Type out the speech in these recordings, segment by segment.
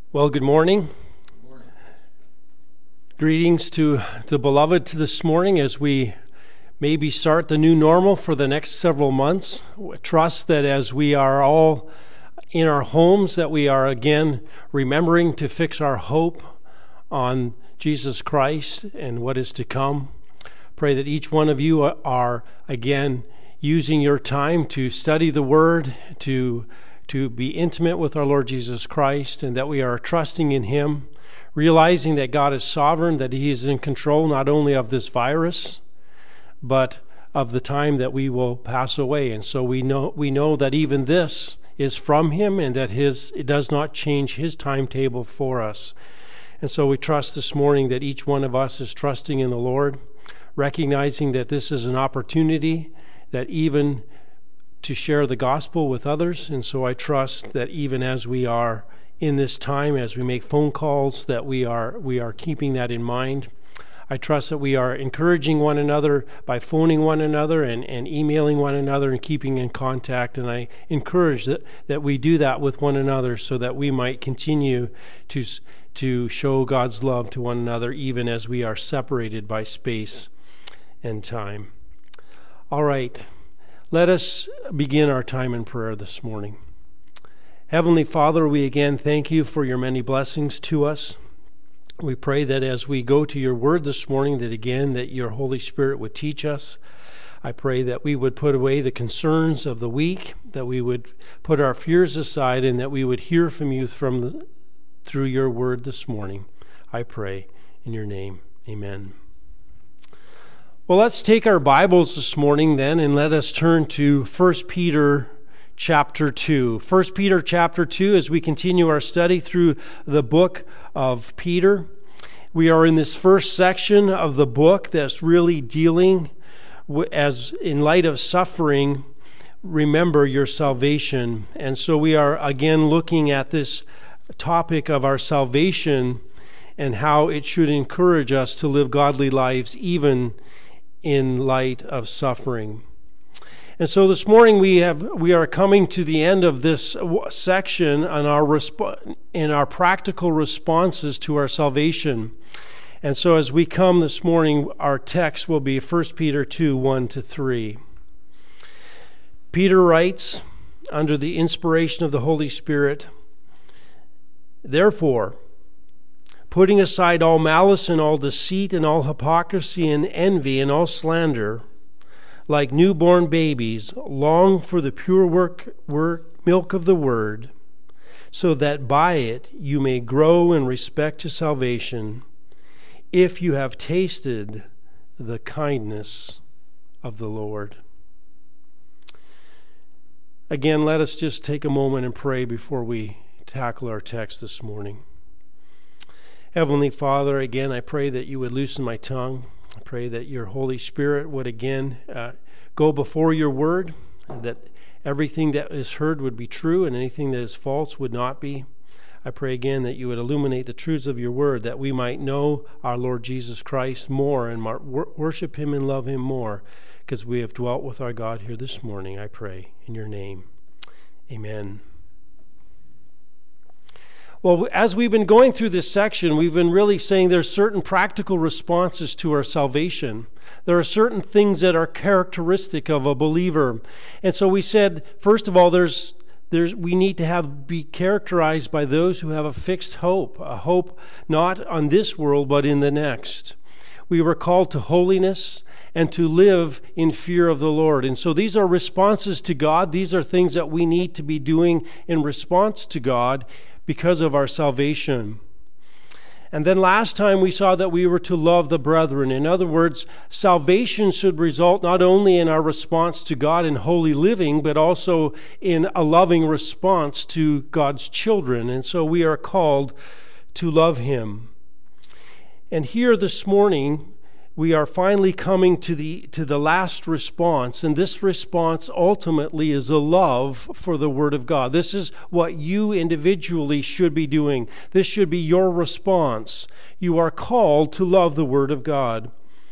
Well, good morning. Greetings to the beloved this morning as we maybe start the new normal for the next several months. Trust that as we are all in our homes, that we are again remembering to fix our hope on Jesus Christ and what is to come. Pray that each one of you are again using your time to study the Word, to be intimate with our Lord Jesus Christ, and that we are trusting in Him, realizing that God is sovereign, that He is in control not only of this virus, but of the time that we will pass away. And so we know that even this is from Him, and that it does not change His timetable for us. And so we trust this morning that each one of us is trusting in the Lord, recognizing that this is an opportunity that even to share the gospel with others. And so I trust that even as we are in this time, as we make phone calls, that we are keeping that in mind. I trust that we are encouraging one another by phoning one another and emailing one another and keeping in contact. And I encourage that we do that with one another so that we might continue to show God's love to one another even as we are separated by space and time. All right. Let us begin our time in prayer this morning. Heavenly Father, we again thank you for your many blessings to us. We pray that as we go to your word this morning, that your Holy Spirit would teach us. I pray that we would put away the concerns of the week, that we would put our fears aside, and that we would hear from you through your word this morning. I pray in your name. Amen. Well, let's take our Bibles this morning then, and let us turn to 1 Peter chapter 2. 1 Peter chapter 2, as we continue our study through the book of Peter. We are in this first section of the book that's really dealing as in light of suffering, remember your salvation. And so we are again looking at this topic of our salvation and how it should encourage us to live godly lives even in light of suffering. And so this morning we are coming to the end of this section on in our practical responses to our salvation. And so as we come this morning, our text will be 1 Peter 2, 1-3. Peter writes, under the inspiration of the Holy Spirit, "Therefore, putting aside all malice and all deceit and all hypocrisy and envy and all slander, like newborn babies, long for the pure milk of the word, so that by it you may grow in respect to salvation, if you have tasted the kindness of the Lord." Again, let us just take a moment and pray before we tackle our text this morning. Heavenly Father, again, I pray that you would loosen my tongue. I pray that your Holy Spirit would again go before your word, that everything that is heard would be true and anything that is false would not be. I pray again that you would illuminate the truths of your word, that we might know our Lord Jesus Christ more and worship him and love him more, because we have dwelt with our God here this morning, I pray, in your name. Amen. Well, as we've been going through this section, we've been really saying there's certain practical responses to our salvation. There are certain things that are characteristic of a believer. And so we said, first of all, we need to be characterized by those who have a fixed hope, a hope not on this world, but in the next. We were called to holiness and to live in fear of the Lord. And so these are responses to God. These are things that we need to be doing in response to God because of our salvation. And then last time we saw that we were to love the brethren. In other words, salvation should result not only in our response to God in holy living, but also in a loving response to God's children. And so we are called to love him. And here this morning, we are finally coming to the last response, and this response ultimately is a love for the Word of God. This is what you individually should be doing. This should be your response. You are called to love the Word of God.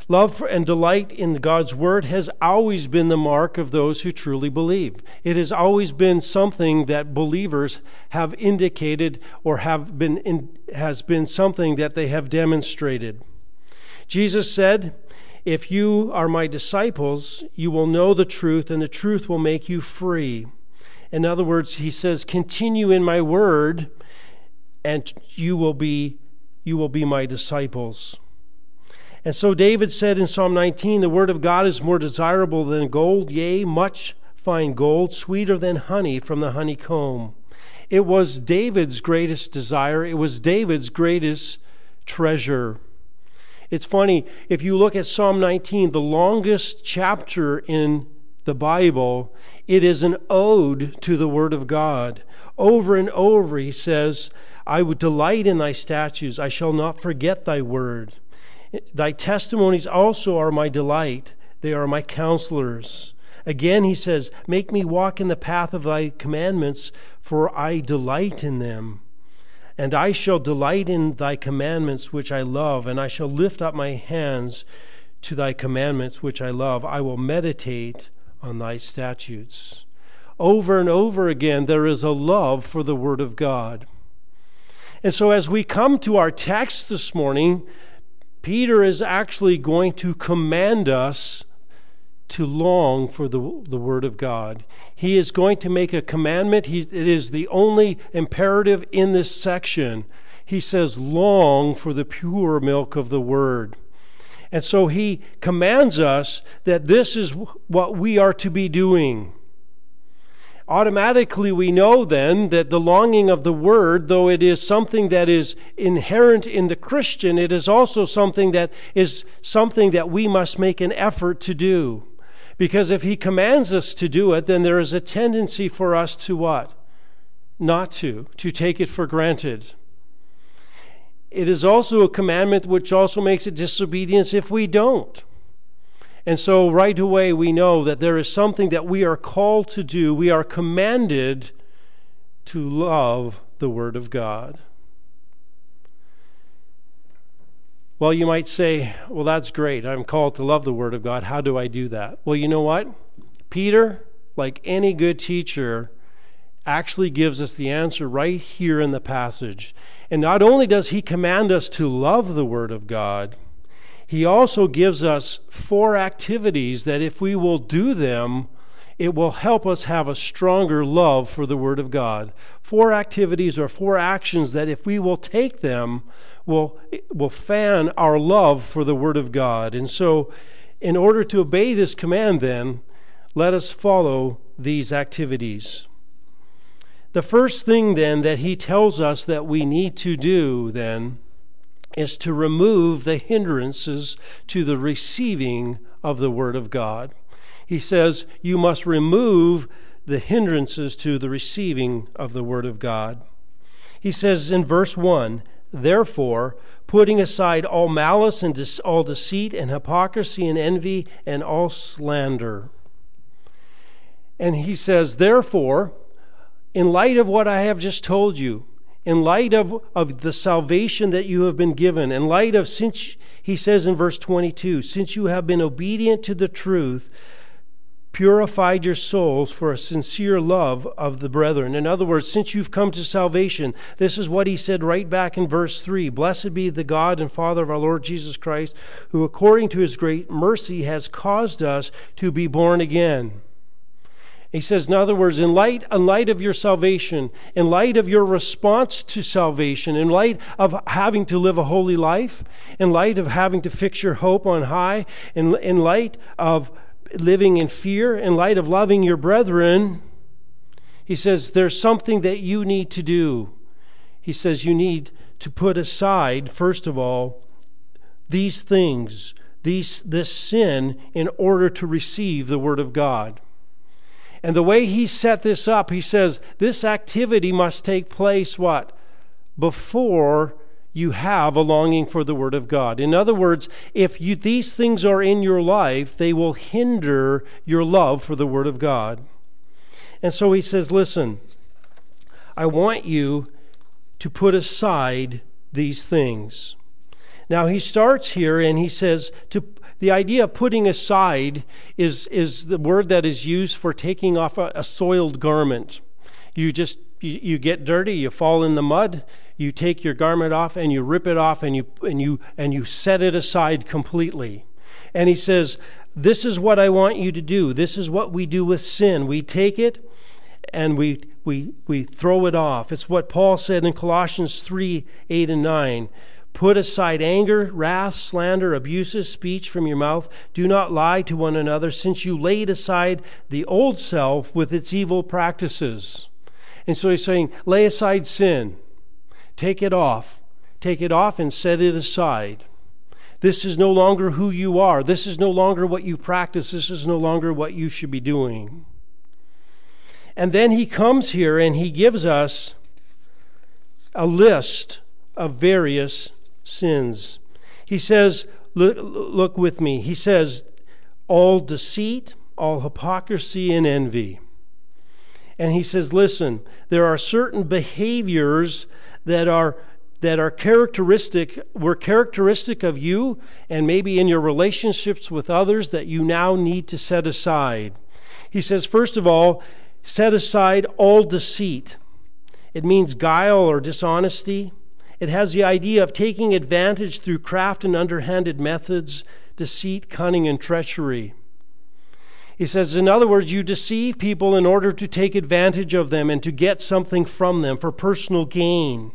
Love and delight in God's Word has always been the mark of those who truly believe. It has always been something that believers have indicated or has been something that they have demonstrated. Jesus said, "If you are my disciples, you will know the truth, and the truth will make you free." In other words, he says, continue in my word, and you will be my disciples. And so David said in Psalm 19, the word of God is more desirable than gold, yea, much fine gold, sweeter than honey from the honeycomb. It was David's greatest desire. It was David's greatest treasure. It's funny, if you look at Psalm 19, the longest chapter in the Bible, it is an ode to the Word of God. Over and over he says, I would delight in thy statutes. I shall not forget thy word. Thy testimonies also are my delight. They are my counselors. Again he says, make me walk in the path of thy commandments, for I delight in them. And I shall delight in thy commandments which I love, and I shall lift up my hands to thy commandments which I love. I will meditate on thy statutes. Over and over again, there is a love for the Word of God. And so as we come to our text this morning, Peter is actually going to command us to long for the Word of God. He is going to make a commandment. It is the only imperative in this section. He says, long for the pure milk of the Word. And so he commands us that this is what we are to be doing. Automatically we know then that the longing of the Word, though it is something that is inherent in the Christian, it is also something that we must make an effort to do. Because if he commands us to do it, then there is a tendency for us to what? Not to take it for granted. It is also a commandment which also makes it disobedience if we don't. And so right away we know that there is something that we are called to do. We are commanded to love the Word of God. Well, you might say, well, that's great. I'm called to love the Word of God. How do I do that? Well, you know what? Peter, like any good teacher, actually gives us the answer right here in the passage. And not only does he command us to love the Word of God, he also gives us 4 activities that if we will do them, it will help us have a stronger love for the Word of God. 4 activities or 4 actions that if we will take them, will fan our love for the Word of God. And so, in order to obey this command then, let us follow these activities. The first thing then that he tells us that we need to do then is to remove the hindrances to the receiving of the Word of God. He says you must remove the hindrances to the receiving of the Word of God. He says in verse 1, therefore, putting aside all malice and all deceit and hypocrisy and envy and all slander. And he says, therefore, in light of what I have just told you, in light of the salvation that you have been given, in light of, since, he says in verse 22, since you have been obedient to the truth, purified your souls for a sincere love of the brethren. In other words, since you've come to salvation, this is what he said right back in verse 3. Blessed be the God and Father of our Lord Jesus Christ, who according to his great mercy has caused us to be born again. He says, in other words, in light of your salvation, in light of your response to salvation, in light of having to live a holy life, in light of having to fix your hope on high, in light of living in fear, in light of loving your brethren, he says there's something that you need to do. He says you need to put aside, first of all, these things, this sin, in order to receive the Word of God. And the way he set this up, he says this activity must take place, what? Before you have a longing for the Word of God. In other words, if these things are in your life, they will hinder your love for the Word of God. And so he says, listen, I want you to put aside these things. Now he starts here and he says, the idea of putting aside is the word that is used for taking off a soiled garment. You get dirty, you fall in the mud, you take your garment off and you rip it off and you set it aside completely. And he says, this is what I want you to do. This is what we do with sin. We take it and we throw it off. It's what Paul said in Colossians 3:8 and 9. Put aside anger, wrath, slander, abusive speech from your mouth. Do not lie to one another, since you laid aside the old self with its evil practices. And so he's saying, lay aside sin. Take it off. Take it off and set it aside. This is no longer who you are. This is no longer what you practice. This is no longer what you should be doing. And then he comes here and he gives us a list of various sins. He says, look with me. He says, all deceit, all hypocrisy and envy. And he says, listen, there are certain behaviors that are characteristic of you and maybe in your relationships with others that you now need to set aside. He says, first of all, set aside all deceit. It means guile or dishonesty. It has the idea of taking advantage through craft and underhanded methods, deceit, cunning, and treachery. He says, in other words, you deceive people in order to take advantage of them and to get something from them for personal gain.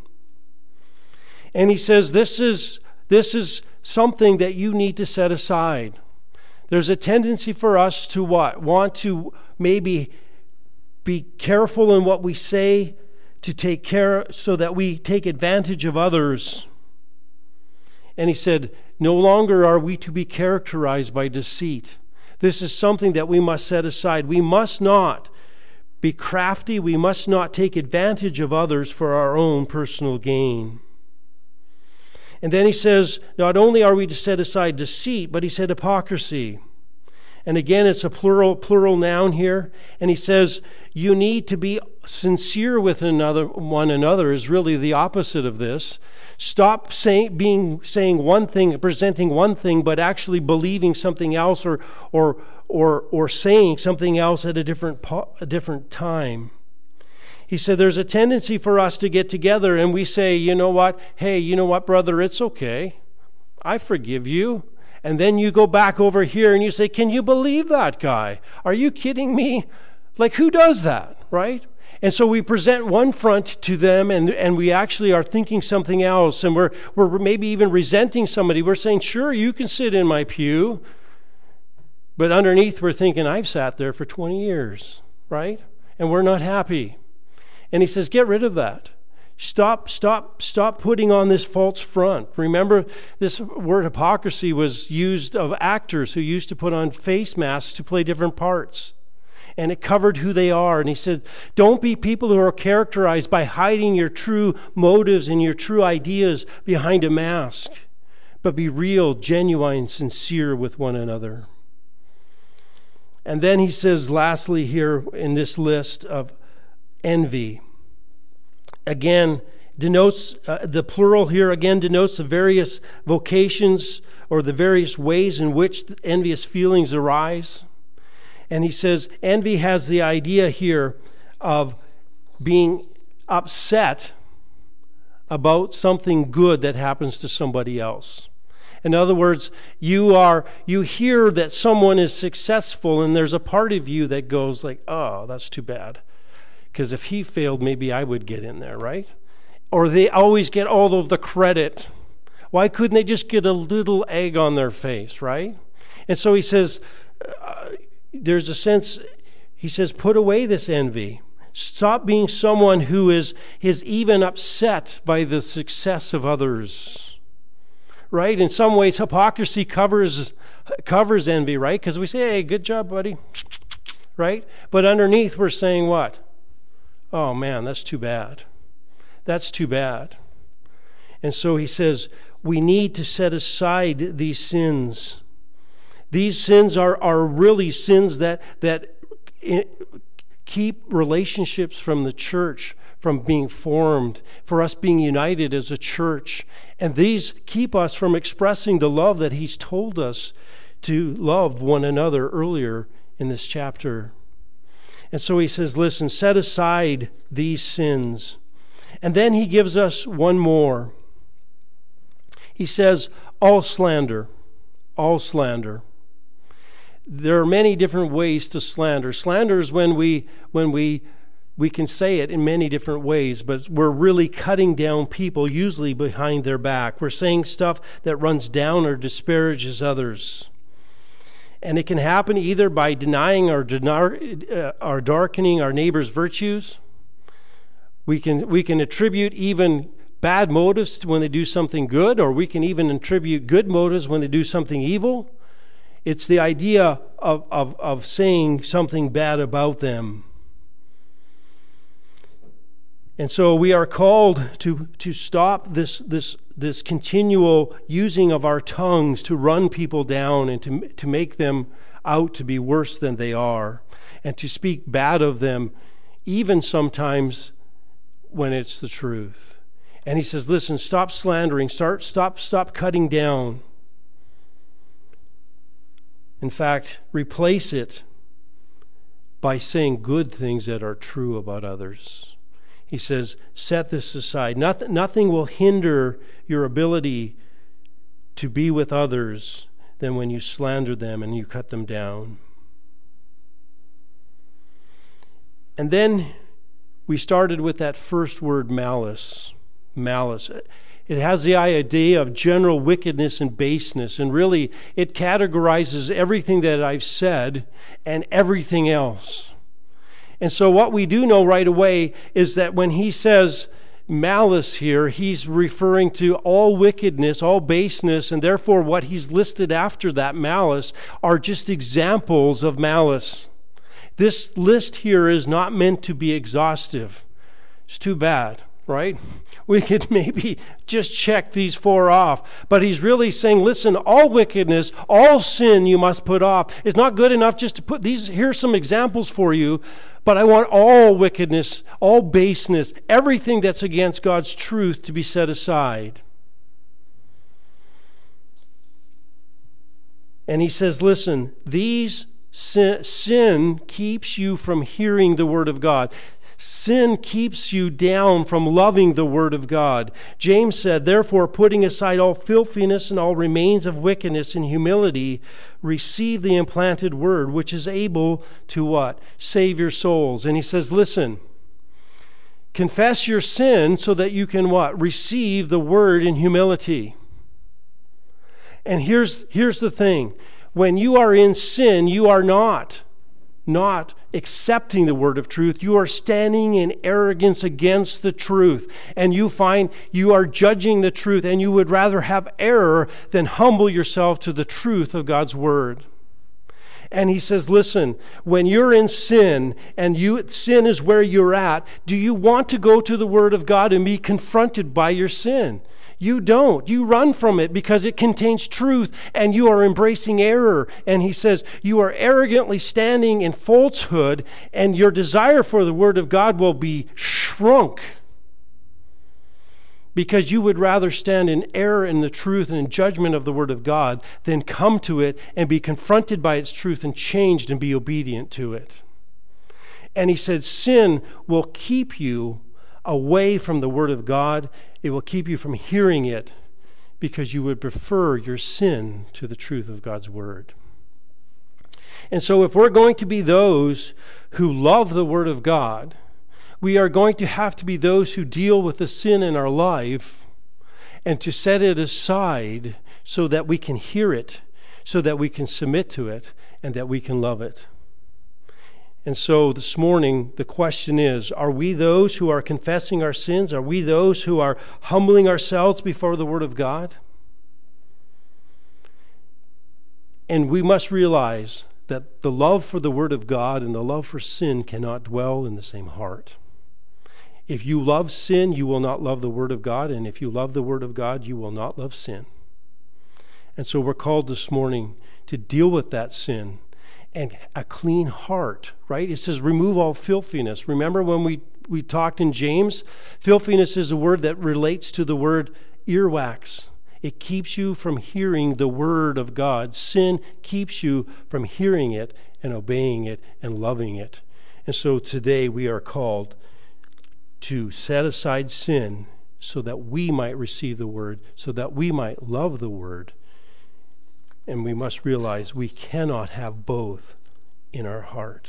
And he says, this is something that you need to set aside. There's a tendency for us to what? Want to maybe be careful in what we say, to take care so that we take advantage of others. And he said, no longer are we to be characterized by deceit. This is something that we must set aside. We must not be crafty. We must not take advantage of others for our own personal gain. And then he says, not only are we to set aside deceit, but he said hypocrisy. And again, it's a plural noun here. And he says, you need to be sincere with one another is really the opposite of this. Stop saying one thing, presenting one thing, but actually believing something else or saying something else at a different time. He said there's a tendency for us to get together and we say, you know what? Hey, you know what, brother? It's okay. I forgive you. And then you go back over here and you say, can you believe that guy? Are you kidding me? Like, who does that, right? And so we present one front to them and we actually are thinking something else. And we're maybe even resenting somebody. We're saying, sure, you can sit in my pew. But underneath we're thinking, I've sat there for 20 years, right? And we're not happy. And he says, get rid of that. Stop putting on this false front. Remember, this word hypocrisy was used of actors who used to put on face masks to play different parts. And it covered who they are. And he said, don't be people who are characterized by hiding your true motives and your true ideas behind a mask, but be real, genuine, sincere with one another. And then he says, lastly here in this list of envy. Again, denotes the plural here again denotes the various vocations or the various ways in which the envious feelings arise. And he says envy has the idea here of being upset about something good that happens to somebody else. In other words, you hear that someone is successful and there's a part of you that goes like, oh, that's too bad. Because if he failed, maybe I would get in there, right? Or they always get all of the credit. Why couldn't they just get a little egg on their face, right? And so he says, there's a sense, he says, put away this envy. Stop being someone who is even upset by the success of others, right? In some ways, hypocrisy covers envy, right? Because we say, hey, good job, buddy, right? But underneath, we're saying what? Oh man, that's too bad. That's too bad. And so he says, we need to set aside these sins. These sins are really sins that keep relationships from the church from being formed, for us being united as a church. And these keep us from expressing the love that he's told us to love one another earlier in this chapter. And so he says, listen, set aside these sins. And then he gives us one more. He says, all slander. All slander. There are many different ways to slander. Slander is when we can say it in many different ways, but we're really cutting down people, usually behind their back. We're saying stuff that runs down or disparages others. And it can happen either by denying or darkening our neighbor's virtues. We can attribute even bad motives when they do something good, or we can even attribute good motives when they do something evil. It's the idea of saying something bad about them. And so we are called to stop this continual using of our tongues to run people down and to make them out to be worse than they are, and to speak bad of them, even sometimes when it's the truth. And he says, listen, stop slandering, stop cutting down. In fact, replace it by saying good things that are true about others. He says, set this aside. Nothing will hinder your ability to be with others than when you slander them and you cut them down. And then we started with that first word, malice. Malice. It has the idea of general wickedness and baseness, and really it categorizes everything that I've said and everything else. And so what we do know right away is that when he says malice here, he's referring to all wickedness, all baseness, and therefore what he's listed after that malice are just examples of malice. This list here is not meant to be exhaustive. It's too bad, right? We could maybe just check these 4 off. But he's really saying, listen, all wickedness, all sin you must put off. It's not good enough just to put these, here's some examples for you, but I want all wickedness, all baseness, everything that's against God's truth to be set aside. And he says, listen, these sin keeps you from hearing the word of God. Sin keeps you down from loving the word of God. James said, therefore, putting aside all filthiness and all remains of wickedness and humility, receive the implanted word, which is able to what? Save your souls. And he says, listen, confess your sin so that you can what? Receive the word in humility. And here's the thing. When you are in sin, you are not accepting the word of truth. You are standing in arrogance against the truth. And you find you are judging the truth, and you would rather have error than humble yourself to the truth of God's word. And he says, listen, when you're in sin, and sin is where you're at, do you want to go to the word of God and be confronted by your sin? You don't. You run from it because it contains truth and you are embracing error. And he says, you are arrogantly standing in falsehood, and your desire for the word of God will be shrunk because you would rather stand in error in the truth and in judgment of the word of God than come to it and be confronted by its truth and changed and be obedient to it. And he said, sin will keep you away from the word of God. It will keep you from hearing it because you would prefer your sin to the truth of God's word. And so if we're going to be those who love the word of God, we are going to have to be those who deal with the sin in our life and to set it aside so that we can hear it, so that we can submit to it, and that we can love it. And so this morning, the question is, are we those who are confessing our sins? Are we those who are humbling ourselves before the word of God? And we must realize that the love for the word of God and the love for sin cannot dwell in the same heart. If you love sin, you will not love the word of God. And if you love the word of God, you will not love sin. And so we're called this morning to deal with that sin and a clean heart, right? It says remove all filthiness. Remember when we talked in James, filthiness is a word that relates to the word earwax. It keeps you from hearing the word of God. Sin keeps you from hearing it and obeying it and loving it. And so today we are called to set aside sin so that we might receive the word, so that we might love the word. And we must realize we cannot have both in our heart.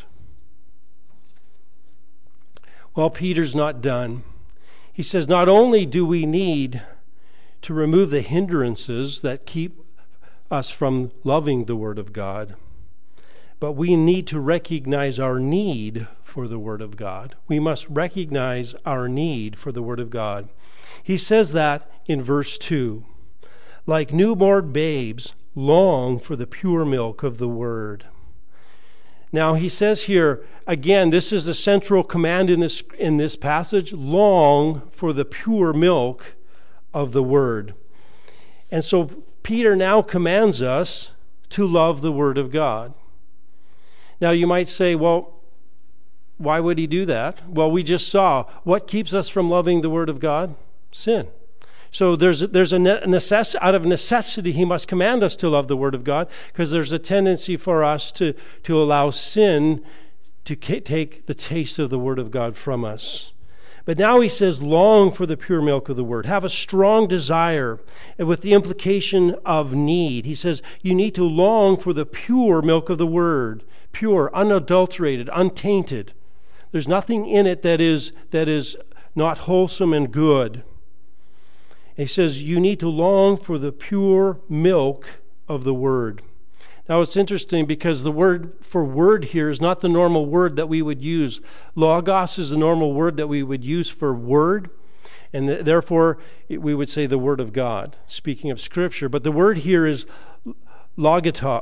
Well, Peter's not done. He says, not only do we need to remove the hindrances that keep us from loving the Word of God, but we need to recognize our need for the Word of God. We must recognize our need for the Word of God. He says that in verse 2. Like newborn babes, long for the pure milk of the Word. Now he says here, again, this is the central command in this passage, long for the pure milk of the Word. And so Peter now commands us to love the Word of God. Now you might say, well, why would he do that? Well, we just saw what keeps us from loving the Word of God? Sin. So there's a necessity, out of necessity, he must command us to love the Word of God, because there's a tendency for us to allow sin to take the taste of the Word of God from us. But now he says, long for the pure milk of the Word. Have a strong desire, and with the implication of need. He says, you need to long for the pure milk of the Word. Pure, unadulterated, untainted. There's nothing in it that is not wholesome and good. He says you need to long for the pure milk of the Word. Now it's interesting because the word for word here is not the normal word that we would use. Logos is the normal word that we would use for word, and therefore we would say the Word of God, speaking of Scripture. But the word here is logikos,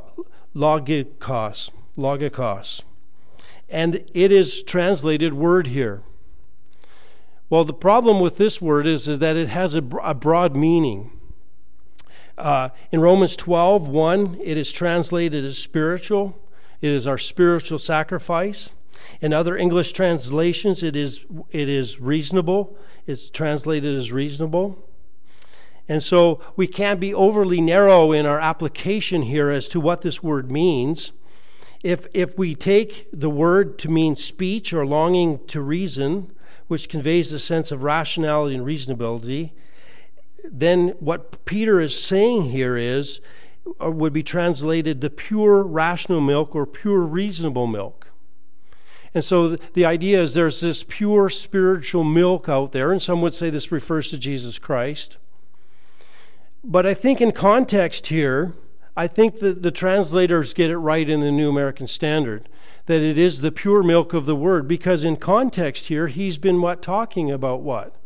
and it is translated word here. Well, the problem with this word is that it has a broad meaning. In Romans 12:1, it is translated as spiritual. It is our spiritual sacrifice. In other English translations, it is reasonable. It's translated as reasonable. And so we can't be overly narrow in our application here as to what this word means. If we take the word to mean speech or longing to reason, which conveys a sense of rationality and reasonability, then what Peter is saying here is, or would be translated the pure rational milk or pure reasonable milk. And so the idea is there's this pure spiritual milk out there, and some would say this refers to Jesus Christ. But I think in context here, I think that the translators get it right in the New American Standard, that it is the pure milk of the Word, because in context here, he's been talking about what?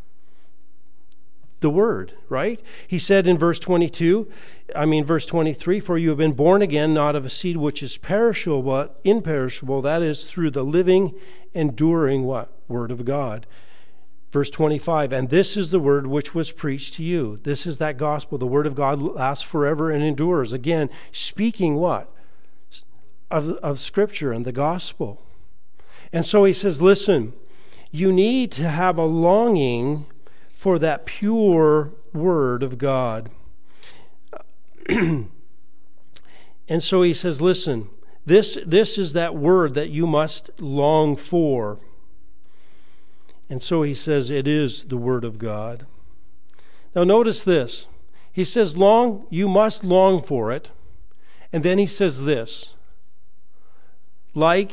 The Word, right? He said in verse 23, for you have been born again, not of a seed which is perishable, but imperishable, that is through the living, enduring what? Word of God. Verse 25, and this is the word which was preached to you. This is that gospel. The Word of God lasts forever and endures. Again, speaking what? Of Scripture and the gospel. And so he says, listen, you need to have a longing for that pure Word of God. And so he says, listen, this is that word that you must long for. And so he says it is the Word of God. Now notice this. He says you must long for it. And then he says this, like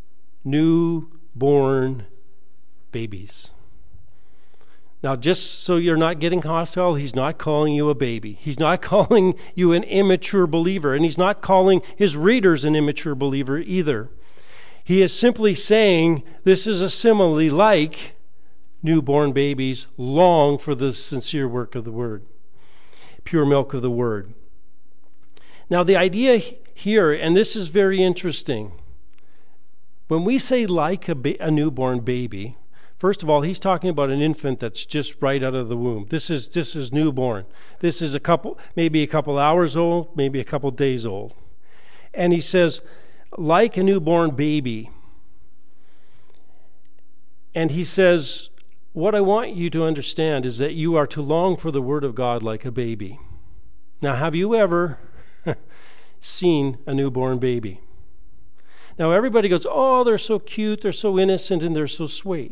newborn babies. Now, just so you're not getting hostile, he's not calling you a baby. He's not calling you an immature believer, and he's not calling his readers an immature believer either. He is simply saying this is a simile like newborn babies long for the sincere work of the Word, pure milk of the Word. Now, the idea here, and this is very interesting, when we say like a newborn baby, first of all, he's talking about an infant that's just right out of the womb. This is newborn. This is maybe a couple hours old, maybe a couple days old. And he says, like a newborn baby. And he says, what I want you to understand is that you are to long for the Word of God like a baby. Now, have you ever seen a newborn baby? Now, everybody goes, oh, they're so cute, they're so innocent, and they're so sweet.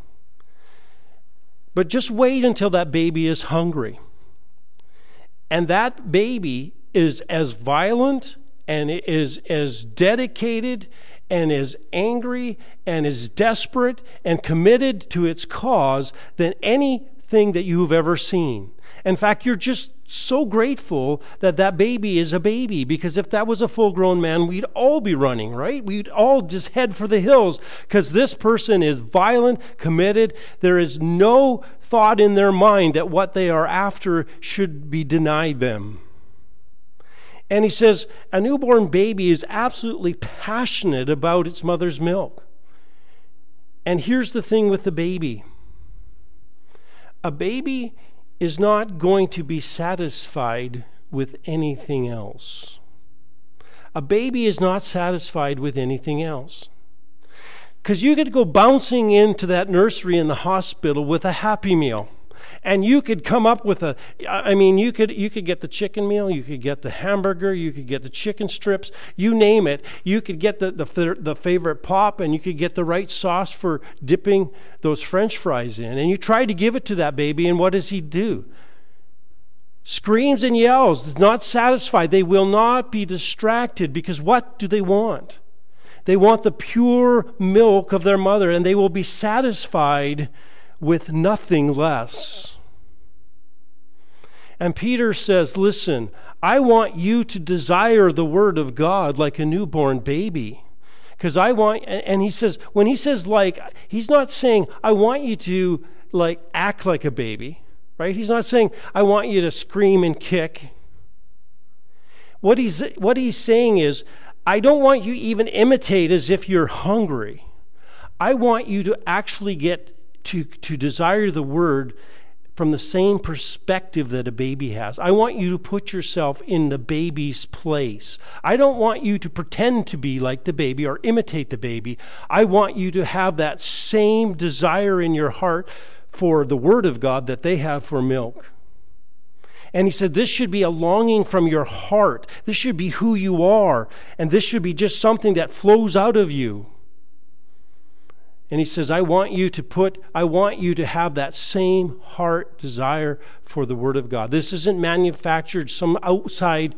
But just wait until that baby is hungry. And that baby is as violent and is as dedicated and as angry and as desperate and committed to its cause than anything that you've ever seen. In fact, you're just so grateful that that baby is a baby, because if that was a full-grown man, we'd all be running, right? We'd all just head for the hills, because this person is violent, committed. There is no thought in their mind that what they are after should be denied them. And he says, a newborn baby is absolutely passionate about its mother's milk. And here's the thing with the baby. A baby is not going to be satisfied with anything else. A baby is not satisfied with anything else. Because you could go bouncing into that nursery in the hospital with a Happy Meal. And you could come up with you could get the chicken meal, you could get the hamburger, you could get the chicken strips, you name it. You could get the favorite pop, and you could get the right sauce for dipping those French fries in. And you try to give it to that baby, and what does he do? Screams and yells, not satisfied. They will not be distracted, because what do they want? They want the pure milk of their mother, and they will be satisfied with nothing less. And Peter says, listen, I want you to desire the Word of God like a newborn baby. Because and he says, when he says like, he's not saying, I want you to act like a baby, right? He's not saying, I want you to scream and kick. What he's saying is, I don't want you even imitate as if you're hungry. I want you to actually get to desire the Word from the same perspective that a baby has. I want you to put yourself in the baby's place. I don't want you to pretend to be like the baby or imitate the baby. I want you to have that same desire in your heart for the Word of God that they have for milk. And he said, this should be a longing from your heart. This should be who you are. And this should be just something that flows out of you. And he says, I want you to have that same heart desire for the Word of God. This isn't manufactured, some outside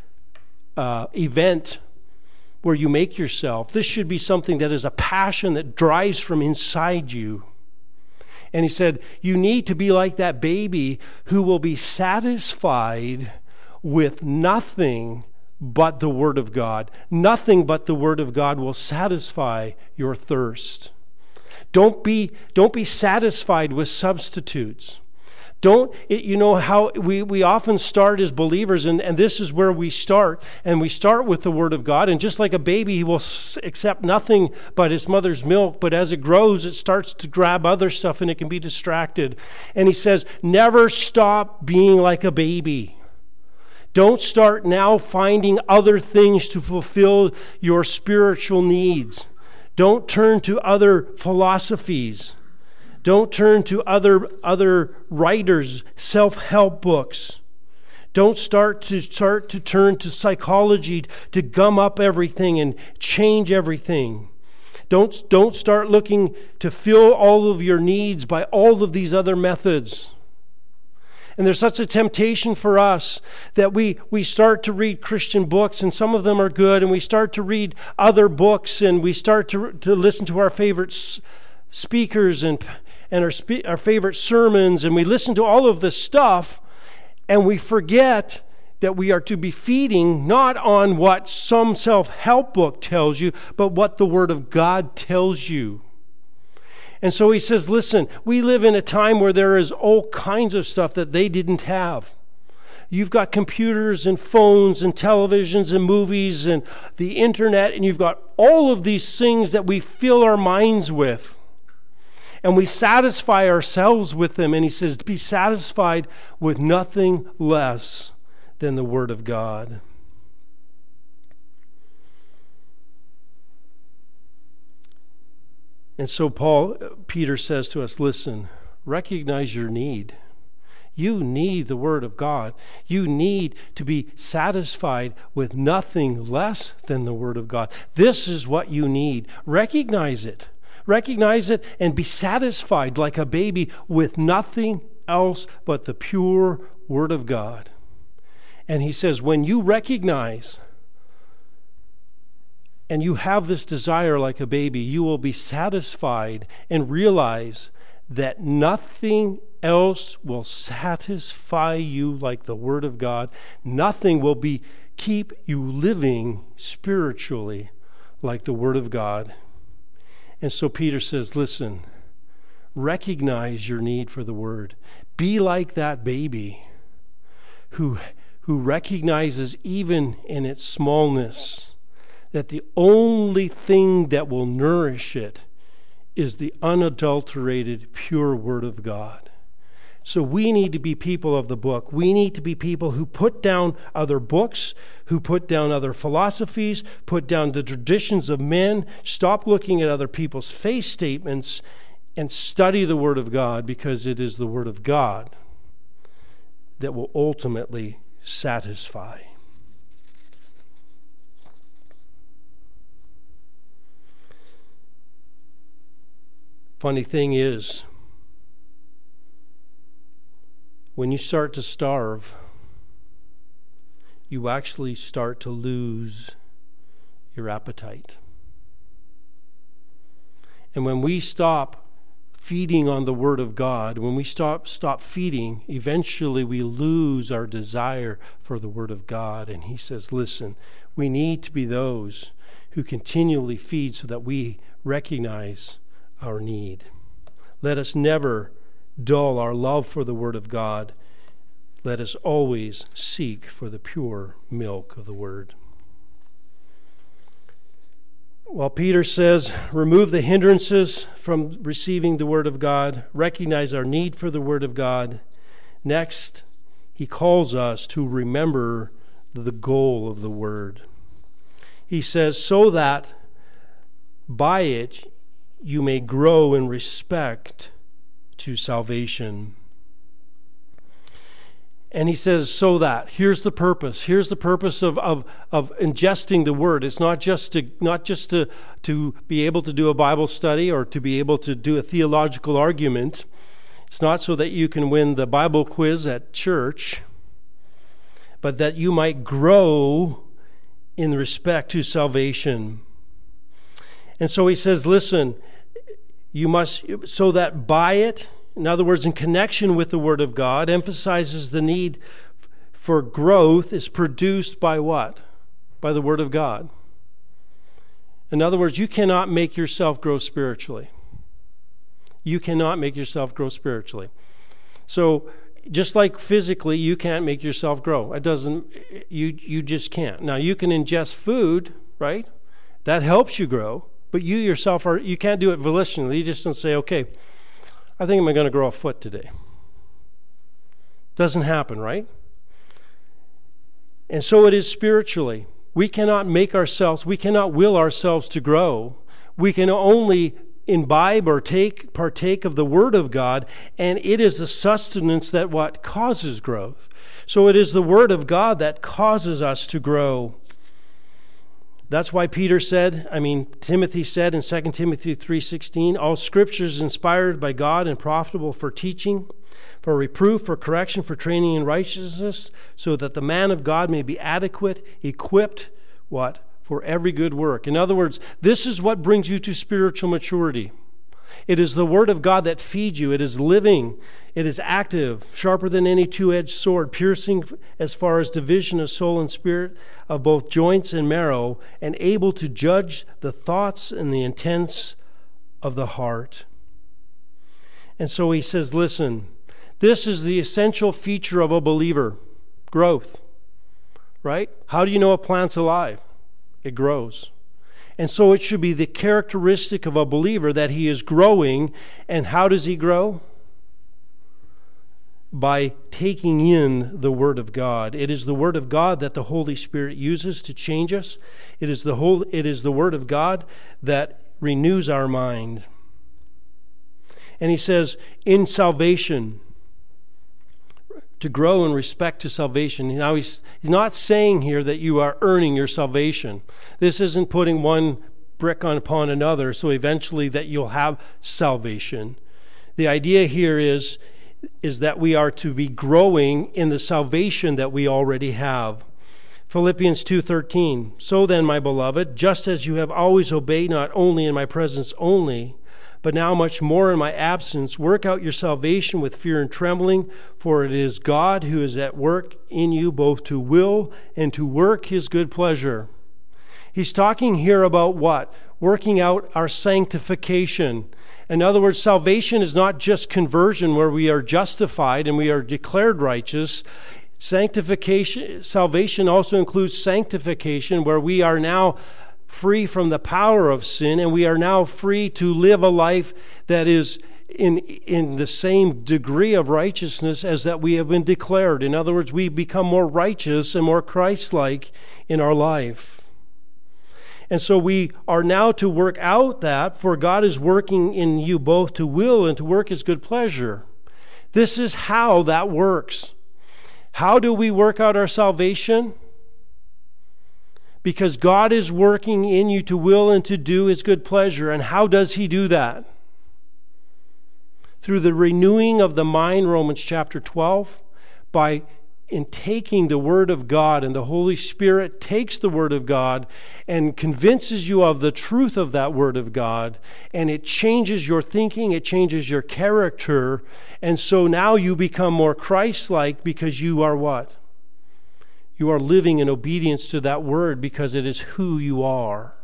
event where you make yourself. This should be something that is a passion that drives from inside you. And he said, you need to be like that baby who will be satisfied with nothing but the Word of God. Nothing but the Word of God will satisfy your thirst. Don't be satisfied with substitutes. How we often start as believers, and this is where we start, and we start with the Word of God, and just like a baby, he will accept nothing but his mother's milk, but as it grows, it starts to grab other stuff, and it can be distracted. And he says, never stop being like a baby. Don't start now finding other things to fulfill your spiritual needs. Don't turn to other philosophies. Don't turn to other writers, self-help books. Don't start to turn to psychology to gum up everything and change everything. Don't start looking to fill all of your needs by all of these other methods. And there's such a temptation for us that we start to read Christian books, and some of them are good, and we start to read other books, and we start to listen to our favorite speakers and our favorite sermons, and we listen to all of this stuff, and we forget that we are to be feeding not on what some self-help book tells you, but what the Word of God tells you. And so he says, listen, we live in a time where there is all kinds of stuff that they didn't have. You've got computers and phones and televisions and movies and the internet, and you've got all of these things that we fill our minds with. And we satisfy ourselves with them. And he says, be satisfied with nothing less than the Word of God. And so Peter says to us, listen, recognize your need. You need the Word of God. You need to be satisfied with nothing less than the Word of God. This is what you need. Recognize it. Recognize it and be satisfied like a baby with nothing else but the pure Word of God. And he says, when you recognize and you have this desire like a baby, you will be satisfied and realize that nothing else will satisfy you like the Word of God. Nothing will keep you living spiritually like the Word of God. And so Peter says, listen, recognize your need for the Word. Be like that baby who recognizes even in its smallness that the only thing that will nourish it is the unadulterated, pure Word of God. So we need to be people of the book. We need to be people who put down other books, who put down other philosophies, put down the traditions of men, stop looking at other people's faith statements, and study the Word of God, because it is the Word of God that will ultimately satisfy. Funny thing is, when you start to starve, you actually start to lose your appetite. And when we stop feeding on the Word of God, when we stop feeding, eventually we lose our desire for the Word of God. And he says, listen, we need to be those who continually feed so that we recognize our need. Let us never dull our love for the Word of God. Let us always seek for the pure milk of the Word. Well, Peter says, remove the hindrances from receiving the Word of God. Recognize our need for the Word of God. Next, he calls us to remember the goal of the Word. He says, so that by it you may grow in respect to salvation. And he says, so that. Here's the purpose. Here's the purpose of ingesting the Word. It's not just to be able to do a Bible study or to be able to do a theological argument. It's not so that you can win the Bible quiz at church, but that you might grow in respect to salvation. And so he says, listen, you must, so that by it, in other words, in connection with the Word of God, emphasizes the need for growth is produced by what? By the Word of God. In other words, you cannot make yourself grow spiritually. You cannot make yourself grow spiritually. So, just like physically, you can't make yourself grow. It doesn't, you just can't. Now, you can ingest food, right? That helps you grow. But you yourself you can't do it volitionally. You just don't say, okay, I think I'm going to grow a foot today. Doesn't happen, right? And so it is spiritually. We cannot we cannot will ourselves to grow. We can only imbibe or partake of the Word of God, and it is the sustenance that what causes growth. So it is the Word of God that causes us to grow. That's why Timothy said in 2 Timothy 3:16, all Scripture is inspired by God and profitable for teaching, for reproof, for correction, for training in righteousness, so that the man of God may be adequate, equipped, what? For every good work. In other words, this is what brings you to spiritual maturity. It is the Word of God that feeds you. It is living. It is active, sharper than any two-edged sword, piercing as far as division of soul and spirit, of both joints and marrow, and able to judge the thoughts and the intents of the heart. And so he says, listen, this is the essential feature of a believer, growth, right? How do you know a plant's alive? It grows. And so it should be the characteristic of a believer that he is growing. And how does he grow? By taking in the Word of God. It is the Word of God that the Holy Spirit uses to change us. It is the Word of God that renews our mind. And he says, in salvation, to grow in respect to salvation. Now, he's not saying here that you are earning your salvation. This isn't putting one brick upon another, so eventually that you'll have salvation. The idea here is that we are to be growing in the salvation that we already have. Philippians 2:13, so then, my beloved, just as you have always obeyed, not only in my presence only, but now much more in my absence, work out your salvation with fear and trembling, for it is God who is at work in you both to will and to work his good pleasure. He's talking here about what? Working out our sanctification. In other words, salvation is not just conversion where we are justified and we are declared righteous. Salvation also includes sanctification, where we are now free from the power of sin, and we are now free to live a life that is in the same degree of righteousness as that we have been declared. In other words, we become more righteous and more Christ-like in our life. And so we are now to work out that, for God is working in you both to will and to work his good pleasure. This is how that works. How do we work out our salvation? Because God is working in you to will and to do his good pleasure. And how does he do that? Through the renewing of the mind, Romans chapter 12, by in taking the Word of God, and the Holy Spirit takes the Word of God and convinces you of the truth of that Word of God, and it changes your thinking, it changes your character, and so now you become more Christ-like because you are what? You are living in obedience to that Word because it is who you are.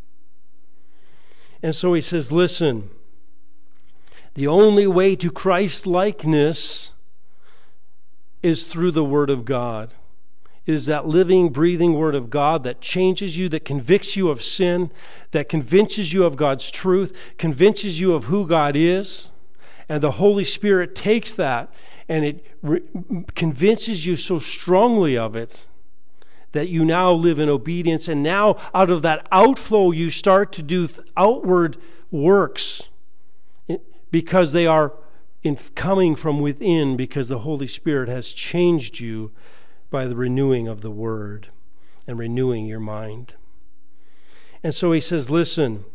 And so he says, listen, the only way to Christ-likeness is through the Word of God. It is that living, breathing Word of God that changes you, that convicts you of sin, that convinces you of God's truth, convinces you of who God is. And the Holy Spirit takes that and it convinces you so strongly of it that you now live in obedience. And now out of that outflow you start to do outward works because they are coming from within, because the Holy Spirit has changed you by the renewing of the Word and renewing your mind. And so he says, listen,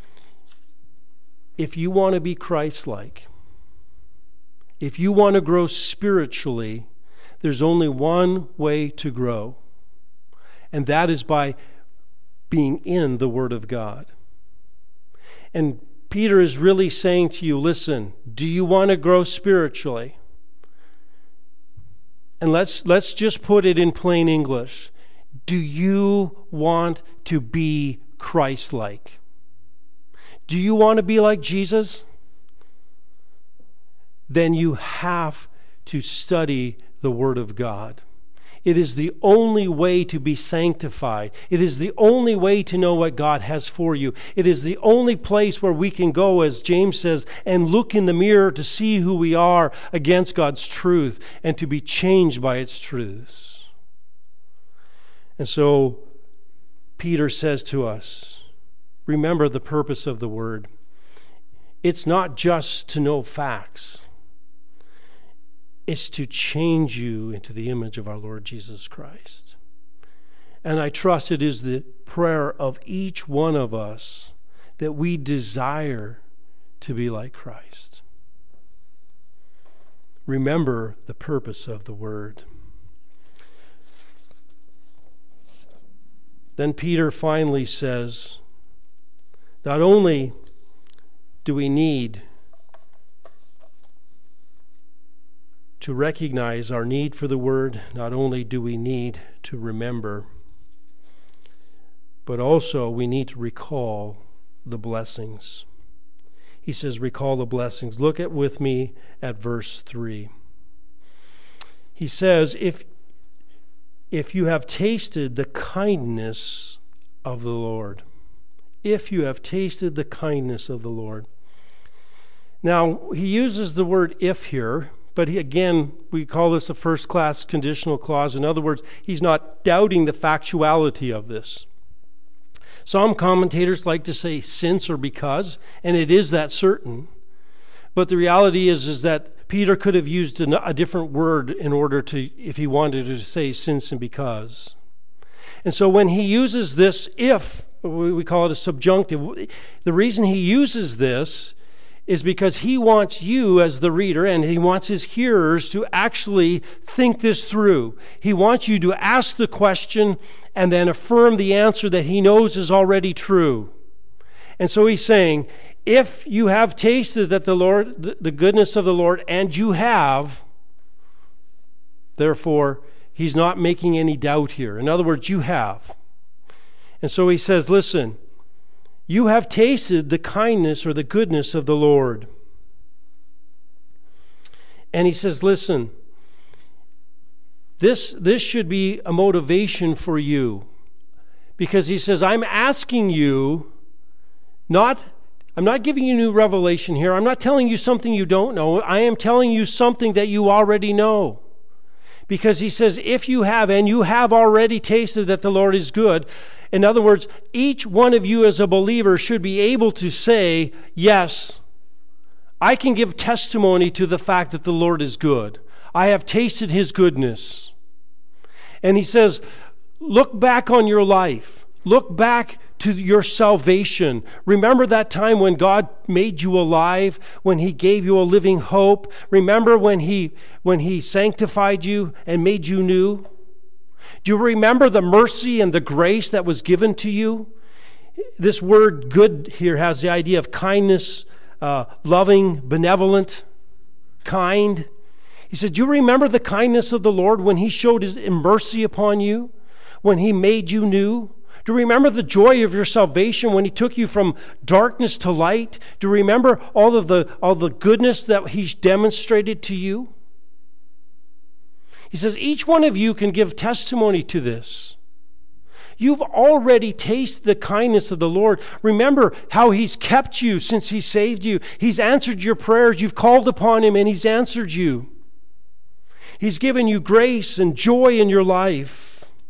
if you want to be Christ-like, if you want to grow spiritually, there's only one way to grow, and that is by being in the Word of God. And Peter is really saying to you, listen, do you want to grow spiritually? And let's just put it in plain English. Do you want to be Christ-like? Do you want to be like Jesus? Then you have to study the Word of God. It is the only way to be sanctified. It is the only way to know what God has for you. It is the only place where we can go, as James says, and look in the mirror to see who we are against God's truth and to be changed by its truths. And so Peter says to us, remember the purpose of the Word. It's not just to know facts. It's to change you into the image of our Lord Jesus Christ. And I trust it is the prayer of each one of us that we desire to be like Christ. Remember the purpose of the Word. Then Peter finally says, not only do we need to recognize our need for the Word, not only do we need to remember, but also we need to recall the blessings. He says, recall the blessings. Look with me at verse 3. He says, if you have tasted the kindness of the Lord. If you have tasted the kindness of the Lord. Now, he uses the word if here, but again, we call this a first-class conditional clause. In other words, he's not doubting the factuality of this. Some commentators like to say since or because, and it is that certain. But the reality is that Peter could have used a different word in order to, if he wanted to say since and because. And so when he uses this if, we call it a subjunctive, the reason he uses this is because he wants you as the reader and he wants his hearers to actually think this through. He wants you to ask the question and then affirm the answer that he knows is already true. And so he's saying, if you have tasted that the goodness of the Lord, and you have, therefore, he's not making any doubt here. In other words, you have. And so he says, listen, you have tasted the kindness or the goodness of the Lord. And he says, listen, this should be a motivation for you. Because he says, I'm asking you, I'm not giving you new revelation here. I'm not telling you something you don't know. I am telling you something that you already know. Because he says, if you have, and you have already tasted that the Lord is good. In other words, each one of you as a believer should be able to say, yes, I can give testimony to the fact that the Lord is good. I have tasted his goodness. And he says, look back on your life. Look back to your salvation. Remember that time when God made you alive, when he gave you a living hope. Remember when he sanctified you and made you new. Do you remember the mercy and the grace that was given to you? This word good here has the idea of kindness, loving, benevolent, kind. He said, do you remember the kindness of the Lord when he showed his mercy upon you, when he made you new? Do you remember the joy of your salvation when he took you from darkness to light? Do you remember all the goodness that he's demonstrated to you? He says, each one of you can give testimony to this. You've already tasted the kindness of the Lord. Remember how he's kept you since he saved you. He's answered your prayers. You've called upon him and he's answered you. He's given you grace and joy in your life.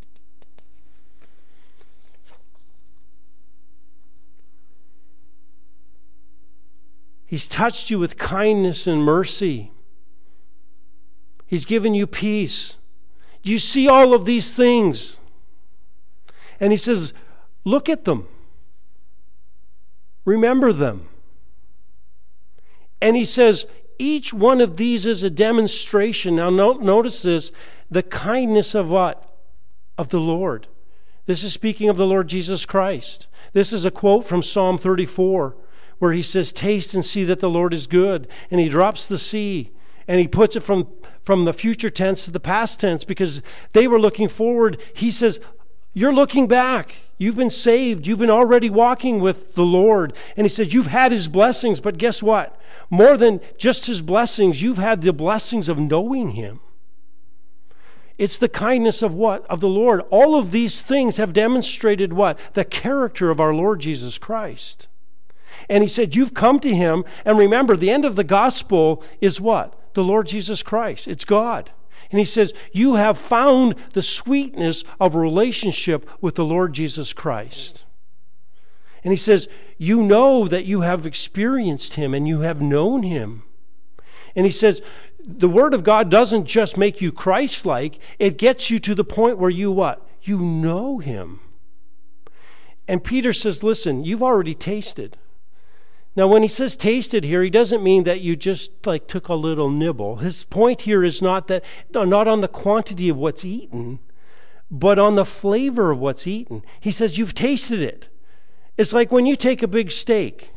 He's touched you with kindness and mercy. He's given you peace. You see all of these things. And he says, look at them. Remember them. And he says, each one of these is a demonstration. Now notice this, the kindness of what? Of the Lord. This is speaking of the Lord Jesus Christ. This is a quote from Psalm 34. Where he says, taste and see that the Lord is good. And he drops the see. And he puts it from the future tense to the past tense because they were looking forward. He says, you're looking back. You've been saved. You've been already walking with the Lord. And he said, you've had his blessings. But guess what? More than just his blessings, you've had the blessings of knowing him. It's the kindness of what? Of the Lord. All of these things have demonstrated what? The character of our Lord Jesus Christ. And he said, you've come to him. And remember, the end of the gospel is what? The Lord Jesus Christ. It's God. And he says, you have found the sweetness of a relationship with the Lord Jesus Christ. And he says, you know that you have experienced him and you have known him. And he says, the Word of God doesn't just make you Christ-like. It gets you to the point where you what? You know him. And Peter says, listen, you've already tasted. Now, when he says tasted here, he doesn't mean that you just took a little nibble. His point here is not on the quantity of what's eaten, but on the flavor of what's eaten. He says you've tasted it. It's like when you take a big steak,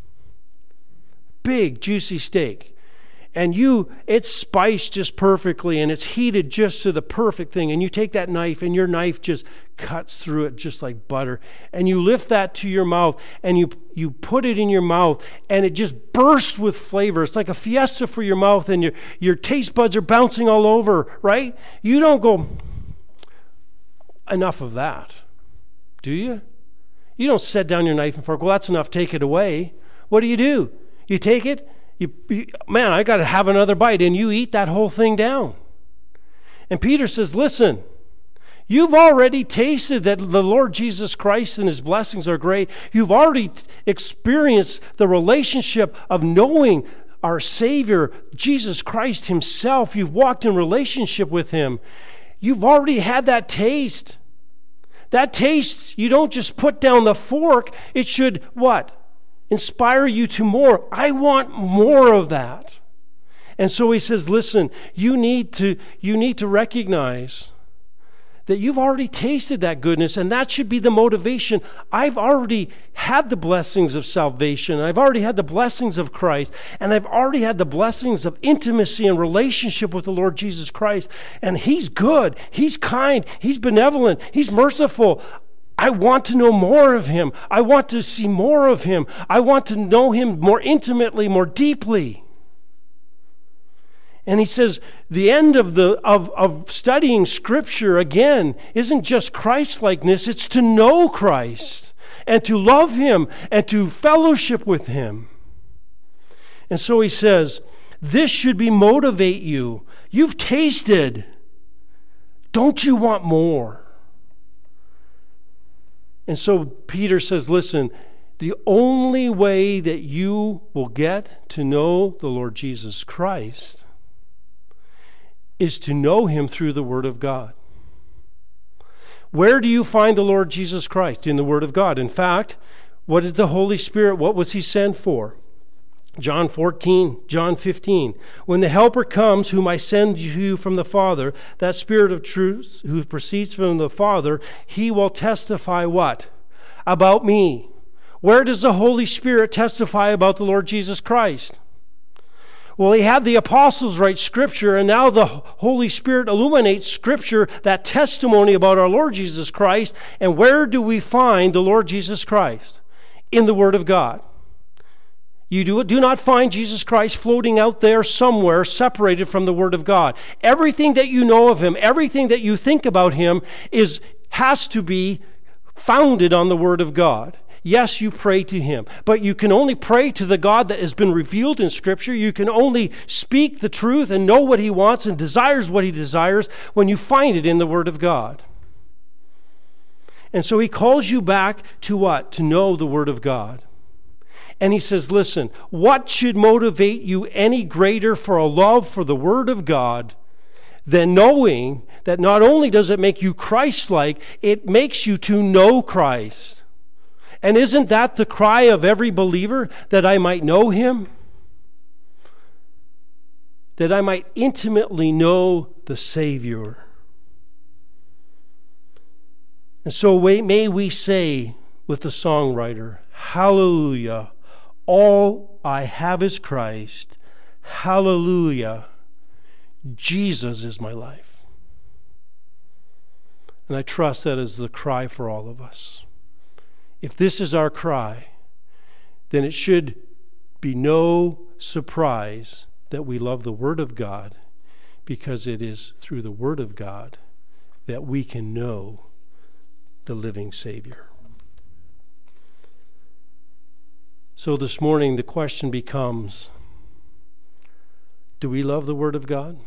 big juicy steak, and it's spiced just perfectly and it's heated just to the perfect thing, and you take that knife and your knife just cuts through it just like butter, and you lift that to your mouth and you put it in your mouth and it just bursts with flavor. It's like a fiesta for your mouth and your taste buds are bouncing all over, right? You don't go, enough of that, do you? You don't set down your knife and fork, well, that's enough, take it away. What do? You take it, man, I got to have another bite, and you eat that whole thing down. And Peter says, listen, you've already tasted that the Lord Jesus Christ and his blessings are great. You've already experienced the relationship of knowing our Savior, Jesus Christ himself, you've walked in relationship with him, you've already had that taste. That taste, you don't just put down the fork. It should, what? Inspire you to more. I want more of that. And so he says, listen, you need to recognize that you've already tasted that goodness, and that should be the motivation. I've already had the blessings of salvation. I've already had the blessings of Christ, and I've already had the blessings of intimacy and relationship with the Lord Jesus Christ. And he's good, he's kind, he's benevolent, he's merciful. I want to know more of him. I want to see more of him. I want to know him more intimately, more deeply. And he says the end of studying Scripture, again, isn't just Christ-likeness, it's to know Christ and to love him and to fellowship with him. And so he says, this should motivate you. You've tasted. Don't you want more? And so Peter says, listen, the only way that you will get to know the Lord Jesus Christ is to know him through the Word of God. Where do you find the Lord Jesus Christ? In the Word of God. In fact, what is the Holy Spirit? What was he sent for? John 14, John 15. When the Helper comes, whom I send you from the Father, that Spirit of truth who proceeds from the Father, he will testify what? About me. Where does the Holy Spirit testify about the Lord Jesus Christ? Well, he had the apostles write Scripture, and now the Holy Spirit illuminates Scripture, that testimony about our Lord Jesus Christ. And where do we find the Lord Jesus Christ? In the Word of God. You do not find Jesus Christ floating out there somewhere separated from the Word of God. Everything that you know of him, everything that you think about him has to be founded on the Word of God. Yes, you pray to him, but you can only pray to the God that has been revealed in Scripture. You can only speak the truth and know what he wants and desires what he desires when you find it in the Word of God. And so he calls you back to what? To know the Word of God. And he says, listen, what should motivate you any greater for a love for the Word of God than knowing that not only does it make you Christ-like, it makes you to know Christ. And isn't that the cry of every believer? That I might know him? That I might intimately know the Savior. And so may we say with the songwriter, hallelujah, all I have is Christ. Hallelujah, Jesus is my life. And I trust that is the cry for all of us. If this is our cry, then it should be no surprise that we love the Word of God, because it is through the Word of God that we can know the living Savior. So this morning the question becomes, do we love the Word of God?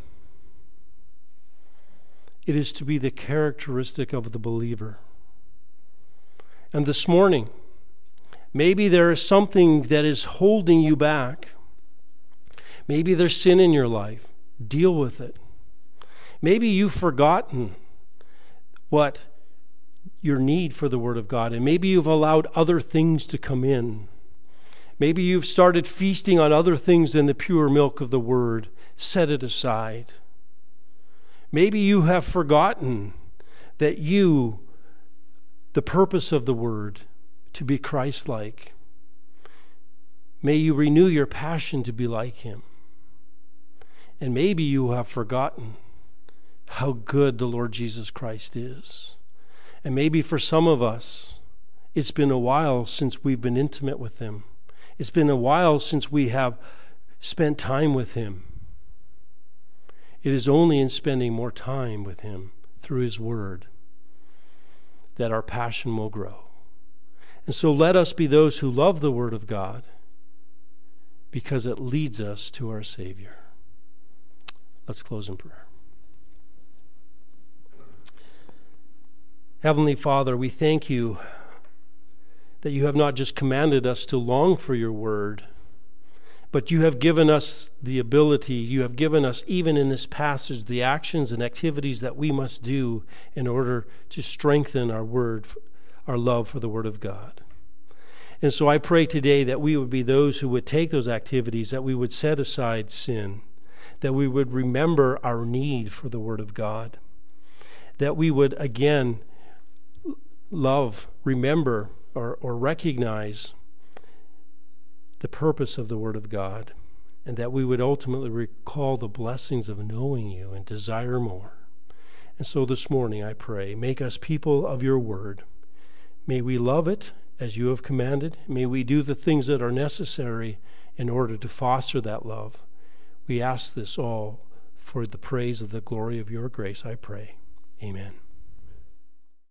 It is to be the characteristic of the believer. And this morning, maybe there is something that is holding you back. Maybe there's sin in your life. Deal with it. Maybe you've forgotten what your need for the Word of God, and maybe you've allowed other things to come in. Maybe you've started feasting on other things than the pure milk of the Word. Set it aside. Maybe you have forgotten that the purpose of the Word, to be Christ-like. May you renew your passion to be like him. And maybe you have forgotten how good the Lord Jesus Christ is. And maybe for some of us, it's been a while since we've been intimate with him. It's been a while since we have spent time with him. It is only in spending more time with him through his Word that our passion will grow. And so let us be those who love the Word of God, because it leads us to our Savior. Let's close in prayer. Heavenly Father, we thank you that you have not just commanded us to long for your Word, But you have given us the ability, you have given us, even in this passage, the actions and activities that we must do in order to strengthen our love for the Word of God. And so I pray today that we would be those who would take those activities, that we would set aside sin, that we would remember our need for the Word of God, that we would again remember, or recognize the purpose of the Word of God, and that we would ultimately recall the blessings of knowing you and desire more. And so this morning I pray, make us people of your Word. May we love it as you have commanded. May we do the things that are necessary in order to foster that love. We ask this all for the praise of the glory of your grace, I pray. Amen.